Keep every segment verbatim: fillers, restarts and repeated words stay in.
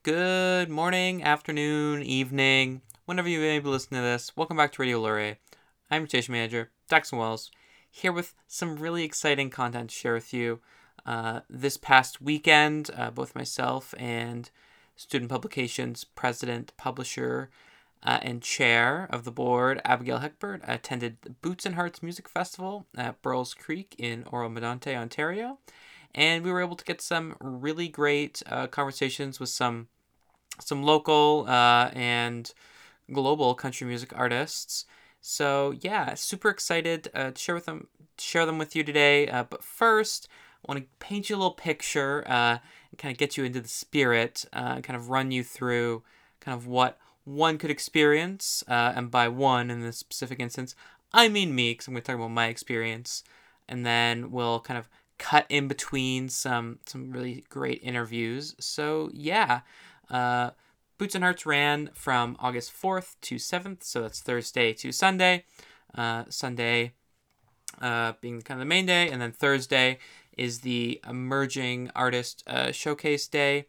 Good morning, afternoon, evening, whenever you may be listening to this. Welcome back to Radio Luray. I'm your station manager, Jackson Wells, here with some really exciting content to share with you. Uh, this past weekend, uh, both myself and Student Publications president, publisher, uh, and chair of the board, Abigail Heckbert, attended the Boots and Hearts Music Festival at Burles Creek in Oro-Medonte, Ontario. And we were able to get some really great uh, conversations with some some local uh, and global country music artists. So yeah, super excited uh, to share with them, share them with you today. Uh, but first, I want to paint you a little picture uh, and kind of get you into the spirit, uh, and kind of run you through kind of what one could experience. Uh, and by one in this specific instance, I mean me, because I'm going to talk about my experience, and then we'll kind of cut in between some some really great interviews. So yeah. Uh, Boots and Hearts ran from August fourth to seventh, so that's Thursday to Sunday. Uh, Sunday uh, being kind of the main day, and then Thursday is the Emerging Artist uh, Showcase Day.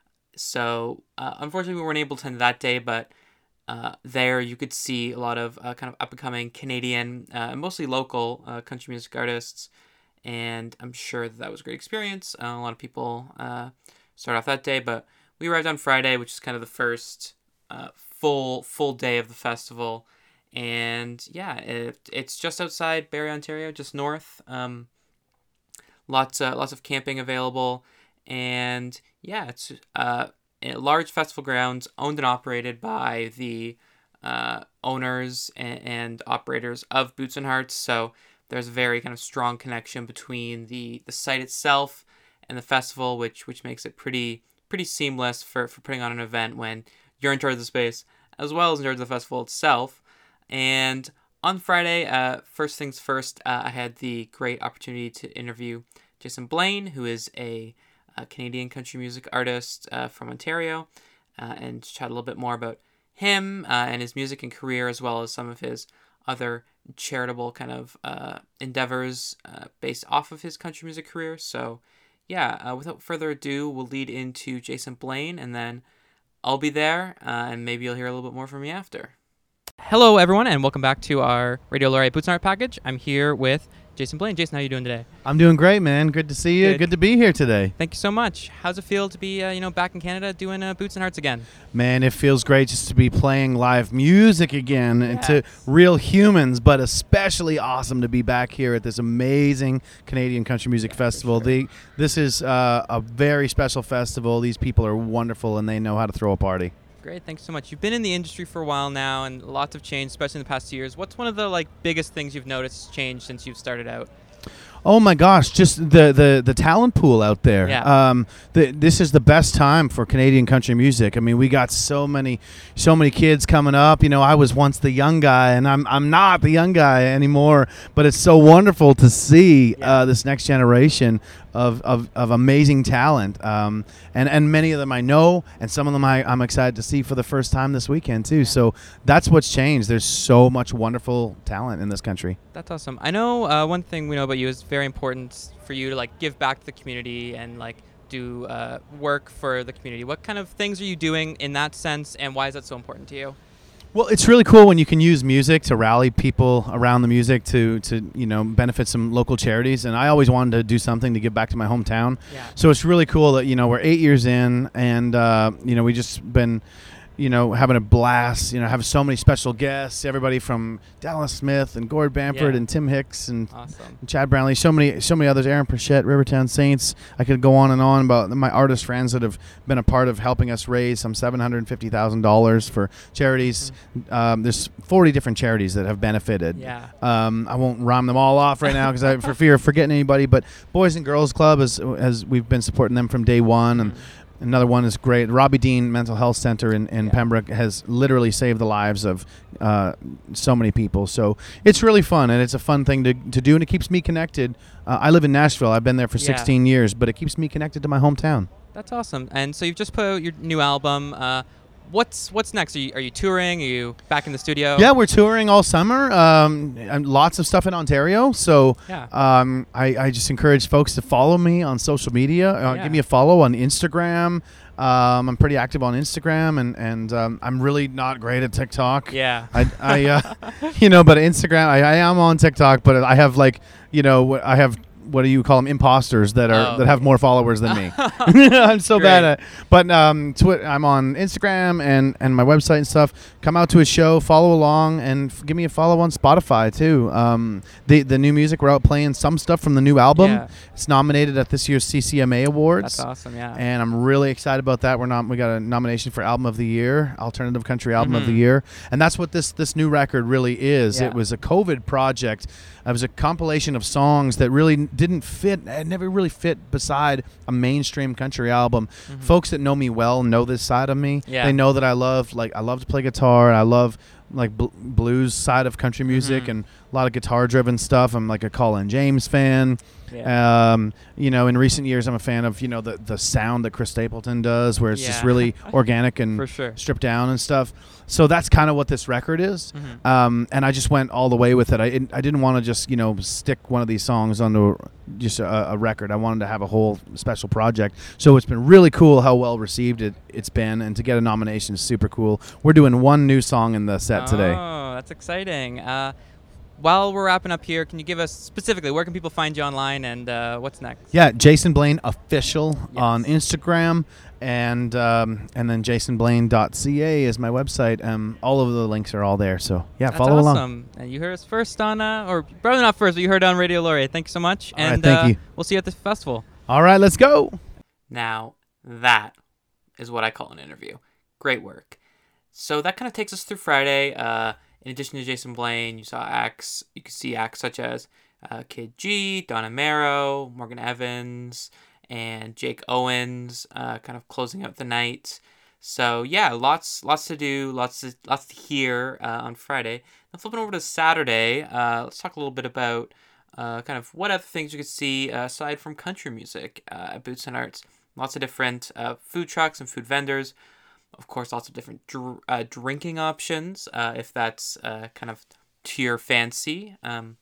So uh, unfortunately we weren't able to attend that day, but uh, there you could see a lot of uh, kind of up-and-coming Canadian, uh, mostly local uh, country music artists, and I'm sure that, that was a great experience. Uh, a lot of people uh, start off that day, but we arrived on Friday, which is kind of the first uh, full full day of the festival. And yeah, it, it's just outside Barrie, Ontario, just north. Um, lots, uh, lots of camping available. And yeah, it's uh, a large festival grounds owned and operated by the uh, owners and, and operators of Boots and Hearts. So there's a very kind of strong connection between the, the site itself and the festival, which which makes it pretty... pretty seamless for, for putting on an event when you're in charge of the space as well as in charge of the festival itself. And on Friday, uh, first things first, uh, I had the great opportunity to interview Jason Blaine, who is a, a Canadian country music artist uh, from Ontario, uh, and chat a little bit more about him uh, and his music and career, as well as some of his other charitable kind of uh, endeavors uh, based off of his country music career. So yeah, uh, without further ado, we'll lead into Jason Blaine, and then I'll be there, uh, and maybe you'll hear a little bit more from me after. Hello, everyone, and welcome back to our Radio Luray Boots and Hearts package. I'm here with Jason Blaine. Jason, how are you doing today? I'm doing great, man. Good to see you. Good, Good to be here today. Thank you so much. How's it feel to be, uh, you know, back in Canada doing uh, Boots and Hearts again? Man, it feels great just to be playing live music again, yes. and to real humans, but especially awesome to be back here at this amazing Canadian Country Music yeah, Festival. Sure. The, this is uh, a very special festival. These people are wonderful, and they know how to throw a party. Great, thanks so much. You've been in the industry for a while now, and lots have changed, especially in the past years. What's one of the like biggest things you've noticed change since you've started out? Oh my gosh, just the, the, the talent pool out there. Yeah. Um, the, this is the best time for Canadian country music. I mean, we got so many so many kids coming up. You know, I was once the young guy, and I'm I'm not the young guy anymore, but it's so wonderful to see yeah. uh, this next generation of, of, of amazing talent. Um, and, and many of them I know, and some of them I, I'm excited to see for the first time this weekend, too. Yeah. So that's what's changed. There's so much wonderful talent in this country. That's awesome. I know uh, one thing we know about you is very important for you to like give back to the community and like do uh, work for the community. What kind of things are you doing in that sense, and why is that so important to you? Well, it's really cool when you can use music to rally people around the music to, to you know, benefit some local charities. And I always wanted to do something to give back to my hometown. Yeah. So it's really cool that, you know, we're eight years in, and, uh, you know, we just been, you know, having a blast, you know, have so many special guests, everybody from Dallas Smith and Gord Bamford yeah. and Tim Hicks and, awesome. and Chad Brownlee, so many so many others, Aaron Pritchett, Rivertown Saints. I could go on and on about my artist friends that have been a part of helping us raise some seven hundred fifty thousand dollars for charities. Mm-hmm. Um, there's forty different charities that have benefited. Yeah. Um, I won't rhyme them all off right now because I for fear of forgetting anybody, but Boys and Girls Club, has, has we've been supporting them from day one, and mm-hmm. Another one is great. Robbie Dean Mental Health Center in, in yeah. Pembroke has literally saved the lives of uh, so many people. So it's really fun, and it's a fun thing to, to do, and it keeps me connected. Uh, I live in Nashville. I've been there for yeah. sixteen years, but it keeps me connected to my hometown. That's awesome. And so you've just put out your new album. Uh, what's what's next? Are you, are you touring? Are you back in the studio? Yeah, we're touring all summer. Um, and lots of stuff in Ontario. So yeah. um, I, I just encourage folks to follow me on social media. Uh, yeah. Give me a follow on Instagram. Um, I'm pretty active on Instagram, and and um, I'm really not great at TikTok. Yeah. I, I uh, you know, but Instagram, I, I am on TikTok, but I have like, you know, I have. What do you call them? Imposters that are Oh. that have more followers than me. I'm so Great. bad at. But um, twi- I'm on Instagram and and my website and stuff. Come out to a show, follow along, and f- give me a follow on Spotify too. Um, the the new music, we're out playing some stuff from the new album. Yeah. It's nominated at this year's C C M A Awards. That's awesome. Yeah. And I'm really excited about that. We're not. We got a nomination for Album of the Year, Alternative Country Album of the Mhm. Year, and that's what this this new record really is. Yeah. It was a COVID project. It was a compilation of songs that really n- didn't fit. It never really fit beside a mainstream country album. Mhm. Folks that know me well know this side of me. Yeah. They know that I love like I love to play guitar. And I love like bl- blues side of country music Mhm. and a lot of guitar driven stuff. I'm like a Colin James fan. Yeah. Um, you know, in recent years, I'm a fan of, you know, the, the sound that Chris Stapleton does, where it's just Yeah. really organic and For sure. stripped down and stuff. So that's kind of what this record is. Mhm. Um, and I just went all the way with it. I, I didn't want to just, you know, stick one of these songs onto just a, a record. I wanted to have a whole special project. So it's been really cool how well received it, it's been. And to get a nomination is super cool. We're doing one new song in the set today. Oh, that's exciting. Uh, while we're wrapping up here, can you give us specifically where can people find you online and uh, what's next? Yeah, Jason Blaine Official Yes. on Instagram, and um, and then jason blaine dot c a is my website. Um, all of the links are all there. So yeah, That's follow along. awesome. And you heard us first on, uh, or probably not first, but you heard on Radio Laurier. Thank you so much. All right, and thank uh, you. we'll see you at the festival. All right, let's go. Now, that is what I call an interview. Great work. So that kind of takes us through Friday. Uh, in addition to Jason Blaine, you saw acts. You could see acts such as uh, Kid G, Donna Marrow, Morgan Evans, and Jake Owens, uh, kind of closing out the night. So yeah, lots, lots to do, lots, to, lots to hear uh, on Friday. Now flipping over to Saturday, uh, let's talk a little bit about uh, kind of what other things you could see uh, aside from country music uh, at Boots and Arts. Lots of different uh, food trucks and food vendors. Of course, lots of different dr- uh, drinking options, uh, if that's uh, kind of to your fancy. Um,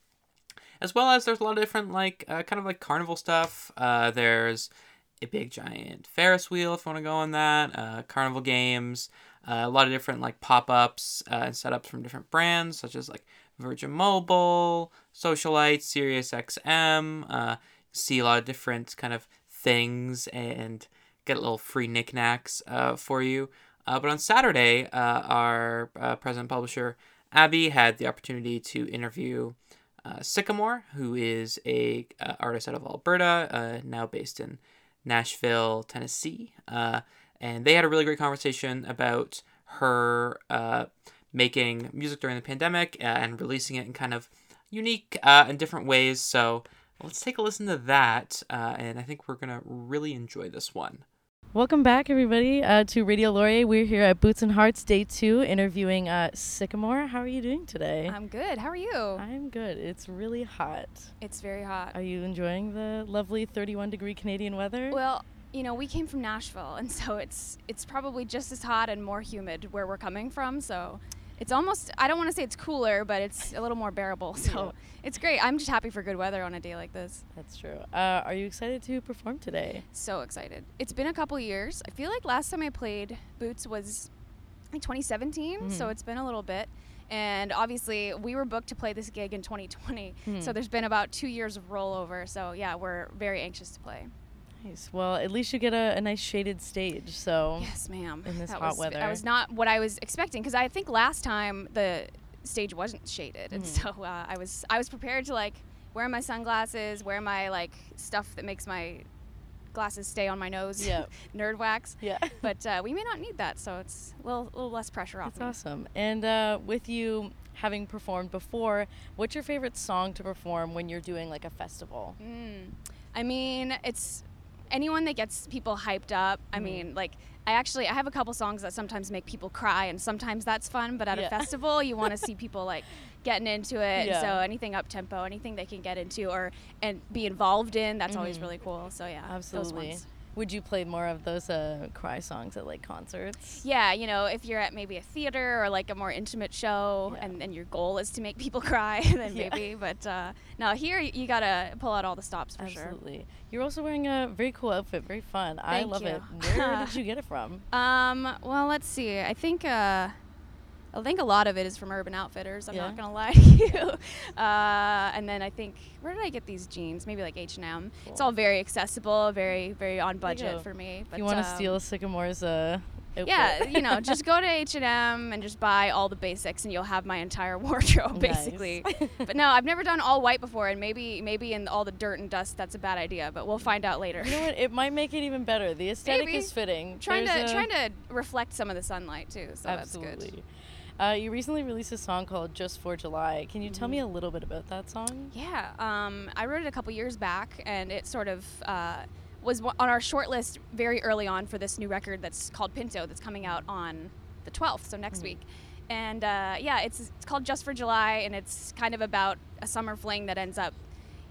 as well as there's a lot of different, like, uh, kind of like carnival stuff. Uh, there's a big giant Ferris wheel, if you want to go on that. Uh, carnival games. Uh, a lot of different, like, pop-ups uh, and setups from different brands, such as, like, Virgin Mobile, Socialite, SiriusXM. Uh, see a lot of different kind of things and get a little free knickknacks uh, for you. Uh, but on Saturday, uh, our uh, president publisher, Abby, had the opportunity to interview uh, Sycamore, who is a uh, artist out of Alberta, uh, now based in Nashville, Tennessee. Uh, and they had a really great conversation about her uh, making music during the pandemic uh, and releasing it in kind of unique uh, and different ways. So let's take a listen to that, uh, and I think we're going to really enjoy this one. Welcome back, everybody, uh, to Radio Laurier. We're here at Boots and Hearts Day two, interviewing uh, Sycamore. How are you doing today? I'm good. How are you? I'm good. It's really hot. It's very hot. Are you enjoying the lovely thirty-one degree Canadian weather? Well, you know, we came from Nashville, and so it's it's probably just as hot and more humid where we're coming from. So it's almost, I don't want to say it's cooler, but it's a little more bearable. So Yeah. it's great. I'm just happy for good weather on a day like this. That's true. Uh, are you excited to perform today? So excited. It's been a couple years. I feel like last time I played Boots was like twenty seventeen, Mhm. so it's been a little bit. And obviously, we were booked to play this gig in twenty twenty, Hmm. so there's been about two years of rollover. So yeah, we're very anxious to play. Nice. Well, at least you get a, a nice shaded stage. So Yes, ma'am. in this that hot was, weather. That was not what I was expecting, because I think last time the stage wasn't shaded, and Mhm. so uh, I was I was prepared to like wear my sunglasses, wear my like stuff that makes my glasses stay on my nose, Yeah. nerd wax. yeah. But uh, we may not need that, so it's a little, little less pressure off That's me. awesome. And uh, with you having performed before, what's your favorite song to perform when you're doing like a festival? Mm. I mean, it's anyone that gets people hyped up. I Mhm. mean, like, I actually, I have a couple songs that sometimes make people cry, and sometimes that's fun, but at Yeah. a festival, you want to see people, like, getting into it. Yeah. So anything up-tempo, anything they can get into or and be involved in, that's always Mhm. really cool. So, yeah, those Absolutely. ones. Would you play more of those uh, cry songs at like concerts? Yeah, you know, if you're at maybe a theater or like a more intimate show, Yeah. and, and your goal is to make people cry, then Yeah. maybe. But uh, no, here you, you gotta pull out all the stops for sure. Absolutely. You're also wearing a very cool outfit. Very fun. I Thank love you. it. Where did you get it from? Um, well, let's see. I think uh, I think a lot of it is from Urban Outfitters. I'm Yeah. not gonna lie to you. Uh, and then I think where did I get these jeans? Maybe like H and M. It's Cool. all very accessible, very very on There you go. budget for me. If But you want to um, steal Sycamore's uh, outfit. yeah, you know, just go to H and M and just buy all the basics, and you'll have my entire wardrobe Nice. basically. But no, I've never done all white before, and maybe maybe in all the dirt and dust that's a bad idea. But we'll find out later. You know what? It might make it even better. The aesthetic Maybe. is fitting. trying to There's a- trying to reflect some of the sunlight too, so Absolutely. that's good. Uh, you recently released a song called Just for July. Can you tell Mhm. me a little bit about that song? Yeah, um, I wrote it a couple years back, and it sort of uh, was wa- on our short list very early on for this new record that's called Pinto, that's coming out on the twelfth, so next Mhm. week. And uh, yeah, it's it's called Just for July, and it's kind of about a summer fling that ends up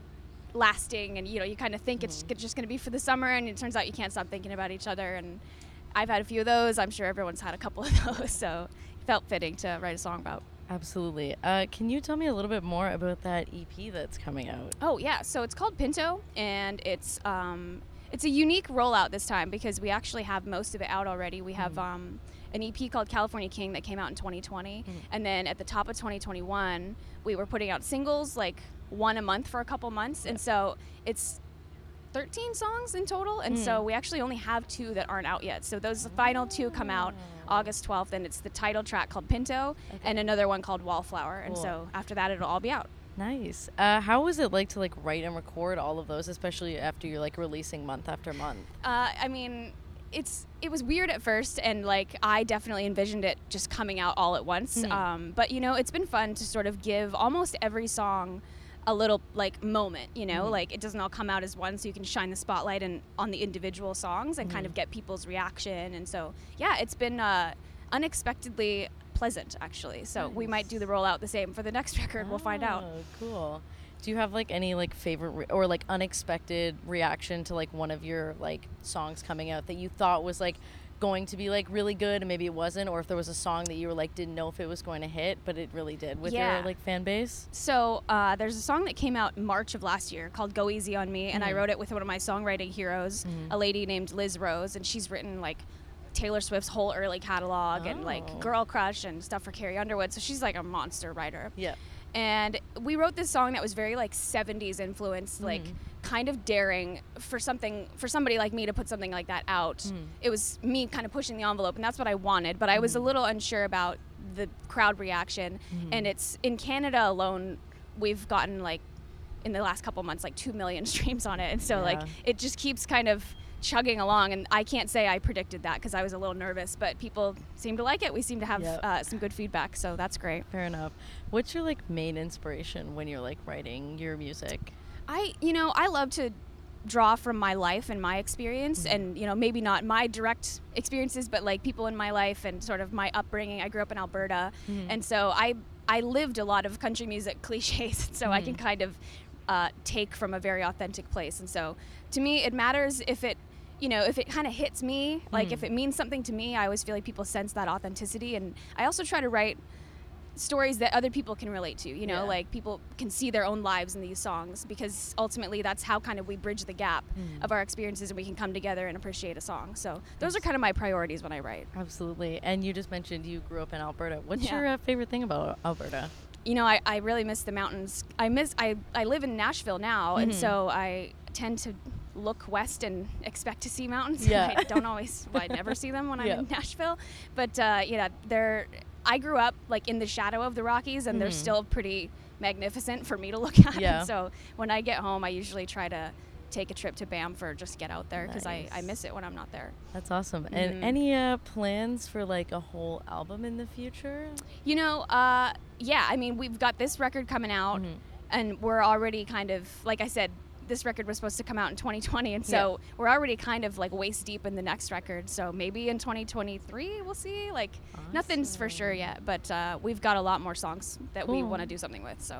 lasting, and you know, you kind of think it's Mhm. g- just going to be for the summer, and it turns out you can't stop thinking about each other. And I've had a few of those. I'm sure everyone's had a couple of those, so it felt fitting to write a song about. Absolutely. Uh, can you tell me a little bit more about that E P that's coming out? Oh yeah, so it's called Pinto, and it's um, it's a unique rollout this time because we actually have most of it out already. We have Mhm. um, an E P called California King that came out in twenty twenty, Mhm. and then at the top of twenty twenty-one, we were putting out singles like one a month for a couple months, and so it's thirteen songs in total, and so Mm. we actually only have two that aren't out yet. So those final two come out August twelfth, and it's the title track called Pinto Okay. and another one called Wallflower, and Cool. so after that it'll all be out. Nice. Uh, how was it like to like write and record all of those, especially after you're like releasing month after month? Uh, I mean, it's it was weird at first, and like I definitely envisioned it just coming out all at once. Mhm. Um, but you know, it's been fun to sort of give almost every song a little like moment. You know, Mhm. like it doesn't all come out as one, so you can shine the spotlight and on the individual songs and kind Mhm. of get people's reaction. And so yeah, it's been uh, unexpectedly pleasant actually. So we might do the rollout the same for the next record. We'll find out. Oh, cool. Do you have like any like favorite re- or like unexpected reaction to like one of your like songs coming out that you thought was like going to be like really good and maybe it wasn't, or if there was a song that you were like didn't know if it was going to hit but it really did with Yeah. your like fan base? So uh, there's a song that came out in March of last year called "Go Easy on Me," and I Mhm. wrote it with one of my songwriting heroes, Mhm. a lady named Liz Rose, and she's written like Taylor Swift's whole early catalog and Oh. like Girl Crush and stuff for Carrie Underwood. So she's like a monster writer. Yeah. And we wrote this song that was very like seventies influenced, like Mhm. kind of daring for something for somebody like me to put something like that out. Mhm. It was me kind of pushing the envelope, and that's what I wanted. But I was a Mhm. little unsure about the crowd reaction. Mhm. And it's in Canada alone, we've gotten like in the last couple months like two million streams on it, and so like Yeah. it just keeps kind of chugging along. And I can't say I predicted that because I was a little nervous, but people seem to like it. We seem to have Yep. uh, some good feedback, so that's great. Fair enough. What's your like main inspiration when you're like writing your music? I, you know, I love to draw from my life and my experience, Mhm. and you know, maybe not my direct experiences, but like people in my life and sort of my upbringing. I grew up in Alberta, Mhm. and so I I lived a lot of country music cliches, so I can Mhm. kind of uh, take from a very authentic place. And so to me, it matters if it, you know, if it kind of hits me, like if Mhm. it means something to me. I always feel like people sense that authenticity, and I also try to write stories that other people can relate to, you know, Yeah. like people can see their own lives in these songs, because ultimately that's how kind of we bridge the gap Mhm. of our experiences, and we can come together and appreciate a song. So those are kind of my priorities when I write. Absolutely. And you just mentioned you grew up in Alberta. What's Yeah. your uh, favorite thing about Alberta? You know, I, I really miss the mountains. I miss I, I live in Nashville now, and Mhm. so I tend to look west and expect to see mountains. Yeah. I don't always, well, I never see them when I'm Yeah. in Nashville. But uh, yeah, they're. I grew up like in the shadow of the Rockies, and they're Mhm. still pretty magnificent for me to look at. Yeah. And so when I get home, I usually try to take a trip to Banff or just get out there, because I, I Nice. miss it when I'm not there. That's awesome. And Mhm. any uh, plans for like a whole album in the future? You know, uh, yeah, I mean, we've got this record coming out, Mhm. and we're already kind of, like I said, this record was supposed to come out in twenty twenty, and so we're already kind of like waist deep in the next record. So maybe in twenty twenty-three we'll see. Like nothing's for sure Awesome. yet, but uh, we've got a lot more songs that we Cool. want to do something with. So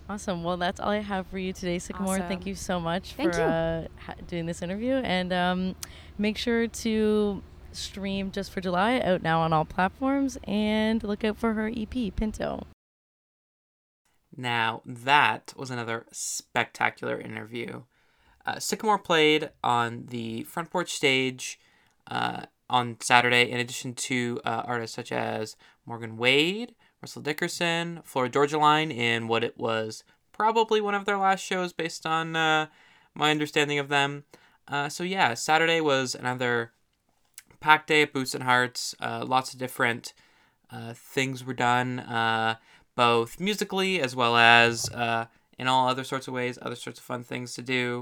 Awesome. Well, that's all I have for you today, Sycamore. Awesome. Thank you so much Thank for you. uh, ha- doing this interview. And um, make sure to stream Just for July, out now on all platforms, and look out for her E P, Pinto. Now, that was another spectacular interview. Uh, Sycamore played on the front porch stage uh, on Saturday, in addition to uh, artists such as Morgan Wade, Russell Dickerson, Flora Georgeline, in what it was probably one of their last shows based on uh, my understanding of them. Uh, so yeah, Saturday was another packed day at Boots and Hearts. Uh, lots of different uh, things were done, uh, both musically as well as uh, in all other sorts of ways, other sorts of fun things to do.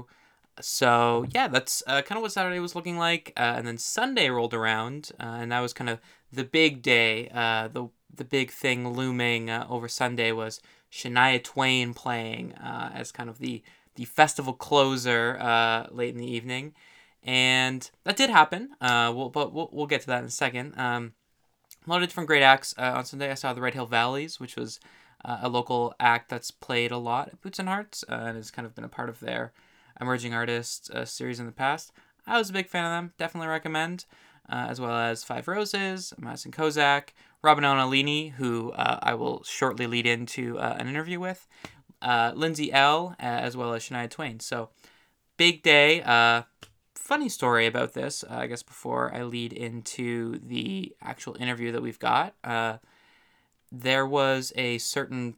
So yeah, that's uh, kind of what Saturday was looking like. Uh, and then Sunday rolled around, uh, and that was kind of the big day. Uh, the the big thing looming uh, over Sunday was Shania Twain playing uh, as kind of the the festival closer uh, late in the evening, and that did happen. Uh, we'll but we'll, we'll get to that in a second. Um, a lot of different great acts uh, on Sunday. I saw the Red Hill Valleys, which was uh, a local act that's played a lot at Boots and Hearts uh, and has kind of been a part of their emerging artists uh, series in the past. I was a big fan of them. Definitely recommend. Uh, as well as Five Roses, Madison Kozak, Robin Onalini, who uh, I will shortly lead into uh, an interview with, uh, Lindsay L, uh, as well as Shania Twain. So, big day. Uh, funny story about this, uh, I guess, before I lead into the actual interview that we've got. Uh, there was a certain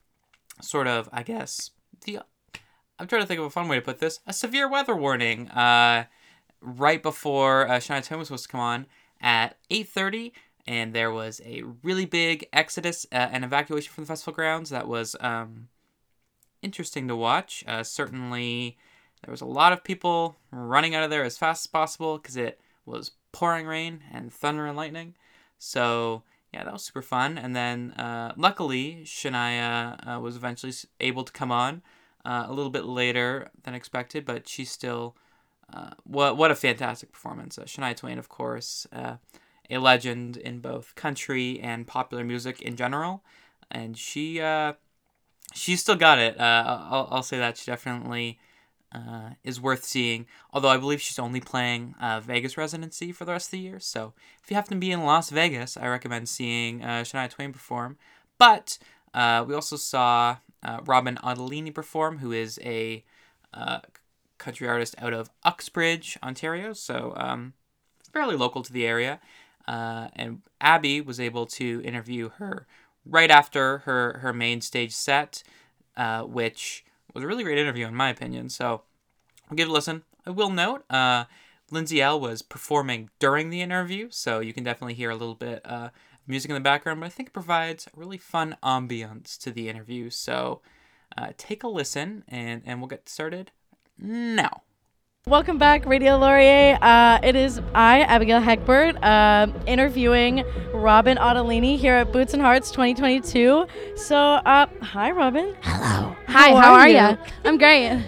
sort of, I guess, the I'm trying to think of a fun way to put this, a severe weather warning. Uh, right before uh, Shania Twain was supposed to come on at eight thirty, and there was a really big exodus uh, and evacuation from the festival grounds that was um, interesting to watch. Uh, certainly, there was a lot of people running out of there as fast as possible because it was pouring rain and thunder and lightning. So, yeah, that was super fun. And then, uh, luckily, Shania uh, was eventually able to come on uh, a little bit later than expected, but she still... Uh, what what a fantastic performance. Uh, Shania Twain, of course, uh, a legend in both country and popular music in general. And she uh, she's still got it. Uh, I'll, I'll say that she definitely uh, is worth seeing. Although I believe she's only playing uh, Vegas residency for the rest of the year. So if you happen to be in Las Vegas, I recommend seeing uh, Shania Twain perform. But uh, we also saw uh, Robin Ottolini perform, who is a... Uh, country artist out of Uxbridge, Ontario, so um, fairly local to the area. Uh, and Abby was able to interview her right after her, her main stage set, uh, which was a really great interview in my opinion. So I'll give it a listen. I will note, uh, Lindsay L was performing during the interview, so you can definitely hear a little bit uh, of music in the background, but I think it provides a really fun ambiance to the interview. So uh, take a listen, and, and we'll get started now. Welcome back, Radio Laurier. Uh, it is I, Abigail Hegbert, uh, interviewing Robin Ottolini here at Boots and Hearts twenty twenty-two. So, uh, hi, Robin. Hello. Hi, how, how are are you? you? I'm great.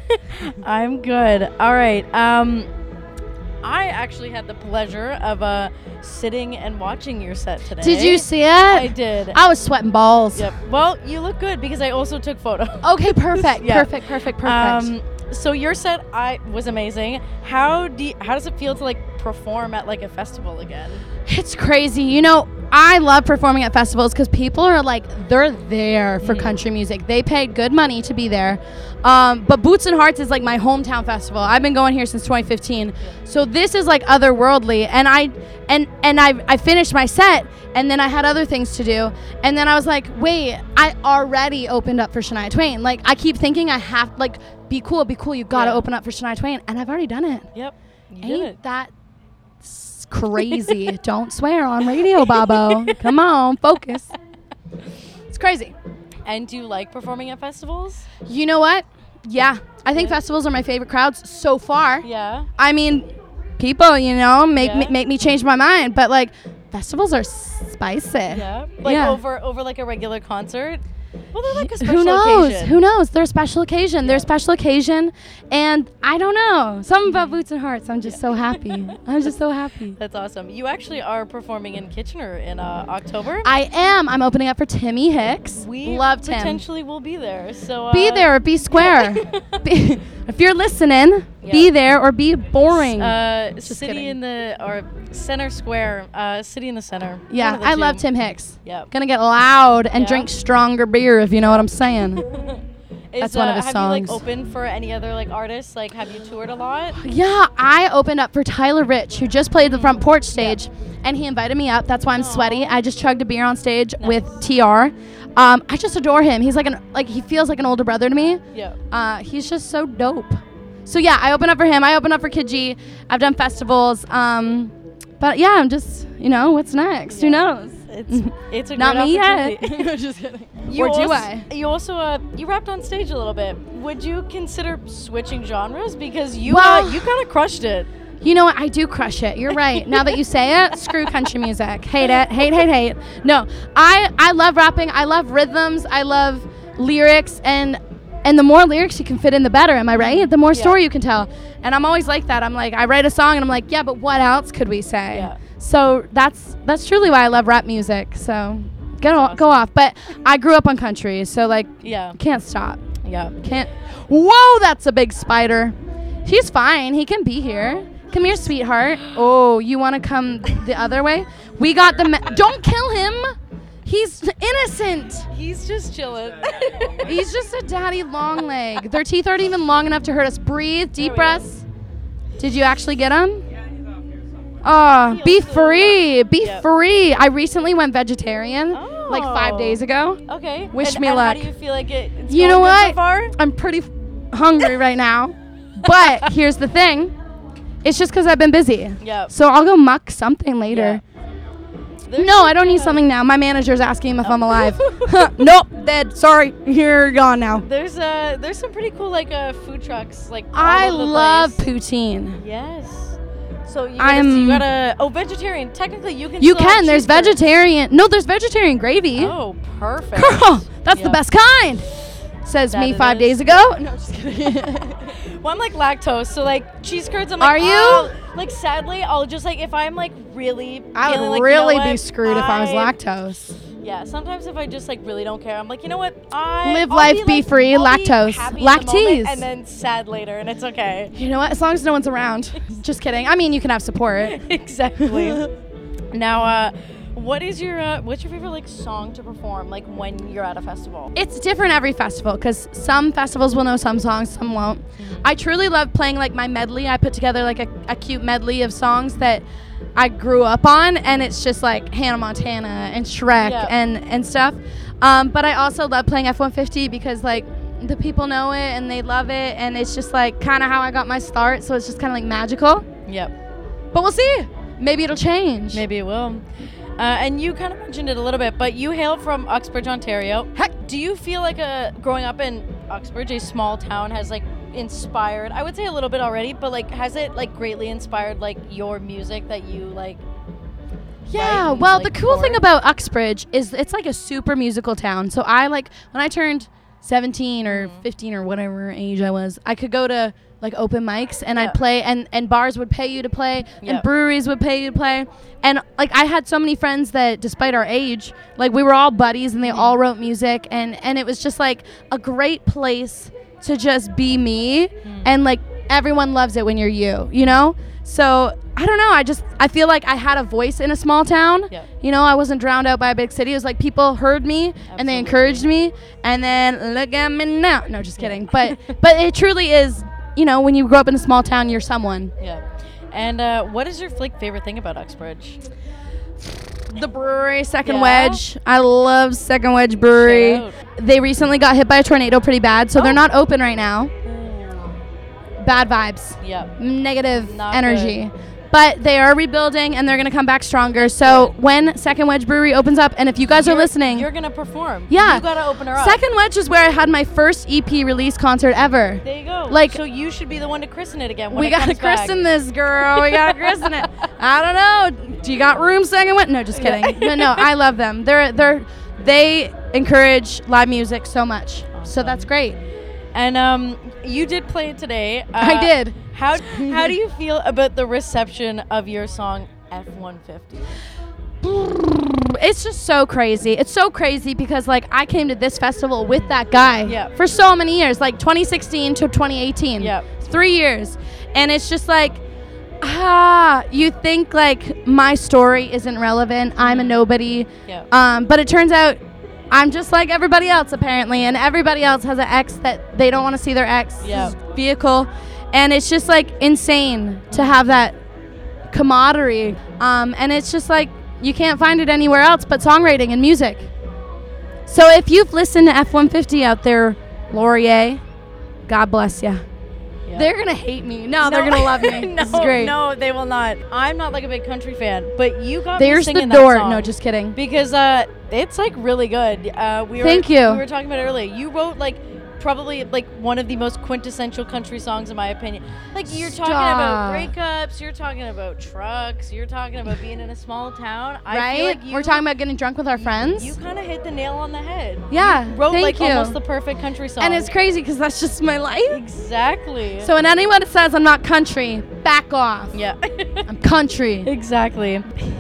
I'm good. All right. Um, I actually had the pleasure of uh, sitting and watching your set today. Did you see it? I did. I was sweating balls. Yep. Well, you look good because I also took photos. Okay, perfect. Yeah. Perfect, perfect, perfect. Um, so your set I was amazing. How do you, how does it feel to like perform at like a festival again? It's crazy. You know, I love performing at festivals because people are like, they're there for Mhm. country music. They paid good money to be there. Um, but Boots and Hearts is like my hometown festival. I've been going here since twenty fifteen. So this is like otherworldly. And I and and I I finished my set and then I had other things to do. And then I was like, wait, I already opened up for Shania Twain. Like I keep thinking I have like be cool, be cool. You got to Yeah. open up for Shania Twain. And I've already done it. Yep. You Ain't did it. that s- crazy? Don't swear on radio, Bobo. Come on, focus. It's crazy. And do you like performing at festivals? You know what? Yeah, I think Yeah. festivals are my favorite crowds so far. Yeah. I mean, people, you know, make Yeah. me make me change my mind, but like, festivals are spicy. Yeah. Like Yeah. over over like a regular concert. Well, they're like a special Who knows? occasion. Who knows? They're a special occasion. They're a Yeah. special occasion, and I don't know. Something about Boots and Hearts. I'm just so happy. I'm just so happy. That's awesome. You actually are performing in Kitchener in uh, October. I am. I'm opening up for Timmy Hicks. we Love Tim. potentially will be there. So uh, Be there or be square. be, if you're listening, be Yeah. there or be boring. Uh, Just City kidding. in the or Center Square. Uh, City in the Center. yeah, One of the I love two. Tim Hicks. Yeah. Gonna get loud and Yeah. drink stronger beer, if you know what I'm saying. Is, That's one of uh, his have songs. you like opened for any other like artists? Like, have you toured a lot? Yeah, I opened up for Tyler Rich, who just played the front porch stage, and he invited me up. That's why I'm sweaty. I just chugged a beer on stage with T R. Um, I just adore him. He's like an like he feels like an older brother to me. Yeah. Uh, he's just so dope. So yeah, I opened up for him. I opened up for Kid G. I've done festivals. Um, but yeah, I'm just you know what's next? Who Yeah. knows? It's it's a Not great me yet. opportunity. I'm just kidding. Or do also, I? You also uh you rapped on stage a little bit. Would you consider switching genres because you Well- uh, you kind of crushed it? You know what? I do crush it. You're right. Now that you say it, screw country music. Hate it. Hate, hate, hate. No, I, I love rapping. I love rhythms. I love lyrics. And and the more lyrics you can fit in, the better. Am I right? The more Yeah. story you can tell. And I'm always like that. I'm like, I write a song and I'm like, yeah, but what else could we say? Yeah. So that's that's truly why I love rap music. So go, awesome. go off. But I grew up on country. So, like, Yeah. can't stop. Yeah. Can't. Whoa, that's a big spider. He's fine. He can be here. Come here, sweetheart. Oh, you want to come the other way? We got the. Ma- Don't kill him. He's innocent. He's just chilling. He's just a daddy long leg. Their teeth aren't even long enough to hurt us. Breathe, There deep we breaths. Did you actually get him? Oh, be free. Be Yep. free. I recently went vegetarian like five Oh. days ago. Okay. Wish and, me and luck. How do you feel like it? It's You going know good what? So far? I'm pretty f- hungry right now. But here's the thing. It's just because I've been busy. Yeah. So I'll go muck something later. There's No, I don't need uh, something now. My manager's asking if I'm alive. Nope, dead. Sorry. You're gone now. There's uh there's some pretty cool like uh food trucks like all I over the love place. poutine. Yes. So you gotta, I'm- you gotta oh vegetarian. Technically you can. You still have can. There's cheese curds. vegetarian. No, there's vegetarian gravy. Oh, perfect. Girl, that's Yeah. the best kind. Says That me it five is. days ago. No, just kidding. Well, I'm like lactose, so like cheese curds. I'm like, Are you? oh, like sadly, I'll just like if I'm like really. I feeling would like, you really know be what, screwed if I was I- lactose. Yeah, sometimes if I just like really don't care, I'm like, you know what? I Live I'll life, be, be like, free, I'll be lactose. happy in the moment Lactese. and then sad later, and it's okay. You know what? As long as no one's around. Just kidding. I mean, you can have support. Exactly. Now, uh, what is your uh, what's your favorite like song to perform like when you're at a festival? It's different every festival because some festivals will know some songs, some won't. I truly love playing like my medley. I put together like a, a cute medley of songs that I grew up on, and it's just like Hannah Montana and Shrek Yeah. and and stuff. Um, but I also love playing F one fifty because like the people know it and they love it, and it's just like kind of how I got my start. So it's just kind of like magical. Yep. But we'll see. Maybe it'll change. Maybe it will. Uh, and you kind of mentioned it a little bit, but you hail from Uxbridge, Ontario. Heck. Do you feel like a growing up in Uxbridge, a small town, has like inspired? I would say a little bit already, but like has it like greatly inspired like your music that you like? Yeah, write, well, like, the cool thing for? about Uxbridge is it's like a super musical town. So I like when I turned seventeen or Mm-hmm. fifteen or whatever age I was, I could go to like open mics and Yeah. I'd play, and and bars would pay you to play, Yeah. and breweries would pay you to play. And like I had so many friends that despite our age, like we were all buddies and they Mm-hmm. all wrote music, and and it was just like a great place to just be me, Mm. and like everyone loves it when you're you, you know? So I don't know. I just I feel like I had a voice in a small town. Yeah. You know, I wasn't drowned out by a big city. It was like people heard me and Absolutely. they encouraged me, and then look at me now. No, just kidding. But but it truly is. You know, when you grow up in a small town, you're someone. Yeah. And uh, what is your like favorite thing about Uxbridge? The brewery, Second Yeah? Wedge. I love Second Wedge Brewery. Shout They recently got hit by a tornado pretty bad, so Oh. they're not open right now. Bad vibes. Yeah. Negative Not energy. But they are rebuilding and they're going to come back stronger. So when Second Wedge Brewery opens up, and if you guys are You're- listening, You're gonna perform. Yeah. You gotta open her up. Second Wedge is where I had my first E P release concert ever. There you go. Like- so you should be the one to christen it again. When We it gotta comes back. christen this girl. We gotta christen it. I don't know. Do you got room, Second Wedge? No, just kidding. No, no, I love them. They're they're they encourage live music so much. So Awesome. that's great. And um, you did play it today. Uh, I did. How how do you feel about the reception of your song F one fifty? It's just so crazy. It's so crazy because like I came to this festival with that guy Yeah. for so many years, like twenty sixteen to twenty eighteen. Yeah. Three years. And it's just like, ah, you think like my story isn't relevant. I'm a nobody. Yeah. Um, but it turns out I'm just like everybody else apparently, and everybody else has an ex that they don't want to see their ex Yeah. vehicle, and it's just like insane to have that camaraderie. Um, and it's just like you can't find it anywhere else but songwriting and music. So if you've listened to F one fifty out there, Laurier, God bless you. Yeah. They're gonna hate me. No, they're gonna love me. no, This is great. no, they will not. I'm not like a big country fan, but you got There's me the singing door. that song No, just kidding. because uh, it's like really good. Uh, we were, Thank you. We were talking about it earlier. You wrote like probably like one of the most quintessential country songs in my opinion. Like you're talking about Stop. breakups, you're talking about trucks, you're talking about being in a small town. I Right? feel like you, We're talking about getting drunk with our friends. You kind of hit the nail on the head. Yeah, You wrote thank like you. almost the perfect country song. and it's crazy because that's just my life. exactly. So when anyone that says I'm not country, back off. yeah. I'm country. Exactly.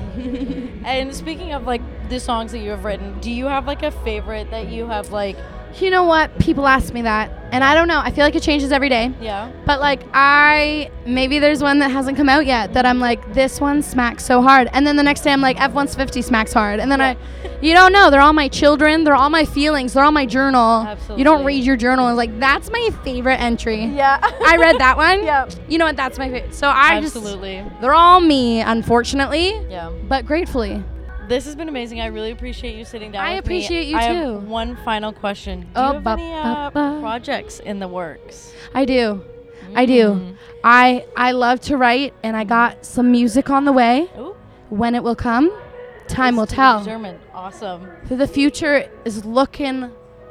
And speaking of like the songs that you have written, do you have like a favorite that you have like You know what? People ask me that, and I don't know. I feel like it changes every day. yeah? But like I, maybe there's one that hasn't come out yet that I'm like, this one smacks so hard, and then the next day I'm like, F one fifty smacks hard, and then I, you don't know. They're all my children. They're all my feelings. They're all my journal. You don't Absolutely. read your journal and like that's my favorite entry. Yeah. I read that one. Yeah. You know what? That's my favorite. So I Absolutely. just, they're all me, unfortunately, Yeah. but gratefully. This has been amazing. I really appreciate you sitting down I with me. appreciate you I too. have one final question. Do Oh, you have ba- any uh, ba- ba. projects in the works? I do. I do. Mm. I I love to write, and I got some music on the way. Ooh. When it will come, time Is will to be tell. determined. Awesome. The future is looking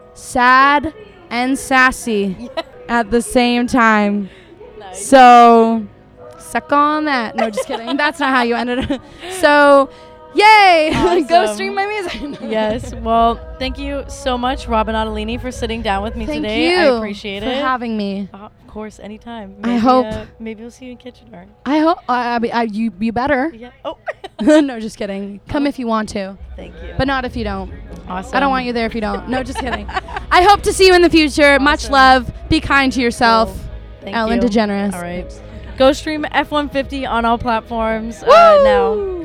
sad and sassy at the same time. Nice. So, suck on that. No, just kidding. That's not how you ended it. So, yay! Go Awesome. stream my music. Yes. Well, thank you so much, Robin Ottolini, for sitting down with me Thank today. you I appreciate for it. having me. Uh, of course, anytime. I Maybe, hope. Uh, maybe we'll see you in Kitchener. I hope. I, I, I, you you better. Yeah. Oh. No, just kidding. Come if you want to, Thank you. but not if you don't. awesome. I don't want you there if you don't. No, just kidding. I hope to see you in the future. Much Awesome. love. Be kind to yourself. Cool. Thank Ellen you. DeGeneres. All right. Go stream F one fifty on all platforms uh, now.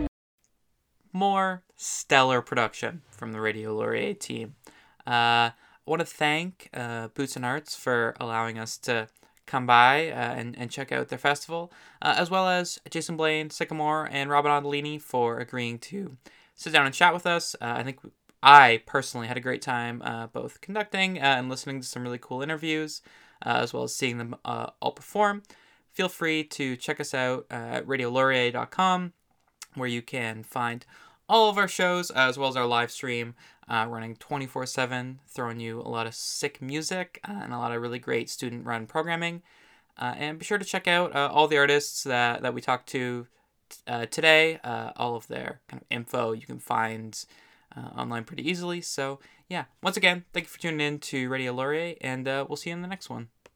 More stellar production from the Radio Laurier team. Uh, I want to thank uh, Boots and Hearts for allowing us to come by uh, and, and check out their festival, uh, as well as Jason Blaine, Sycamore, and Robin Ottolini for agreeing to sit down and chat with us. Uh, I think I personally had a great time uh, both conducting uh, and listening to some really cool interviews, uh, as well as seeing them uh, all perform. Feel free to check us out uh, at radio laurier dot com, where you can find all of our shows, uh, as well as our live stream, uh, running twenty-four seven, throwing you a lot of sick music uh, and a lot of really great student-run programming. Uh, and be sure to check out uh, all the artists that, that we talked to uh, today. Uh, all of their kind of info you can find uh, online pretty easily. So, yeah, once again, thank you for tuning in to Radio Laurier, and uh, we'll see you in the next one.